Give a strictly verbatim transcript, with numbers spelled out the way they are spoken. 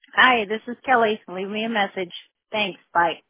Hi, this is Kelly. Leave me a message. Thanks. Bye.